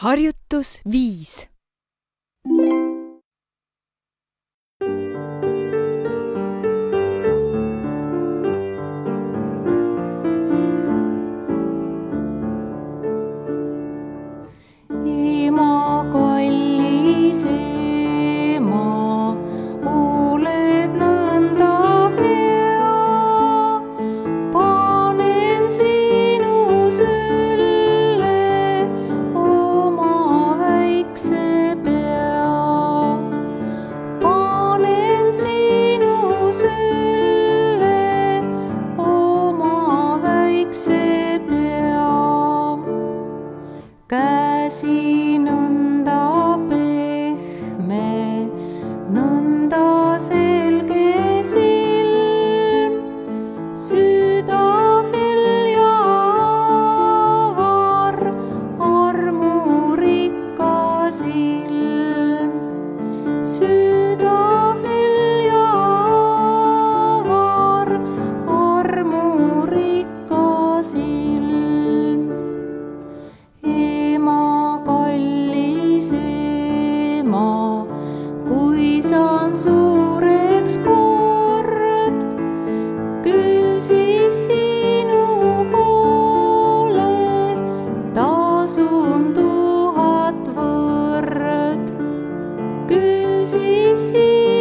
Harjutus 5. Ema, kallis ema, oled nõnda hea, panen sinu sülle oma väikse pea. Panen sinu sülle oma väikse pea. Käsi nõnda pehme, nõnda selge silm, süda helja avar, armurikkas ilm. Süda helja avar, armurikkas ilm. Ema, kallis ema, kui saan suureks kord, küll siis sinu hoole tasun 1000 võrd. Küll siis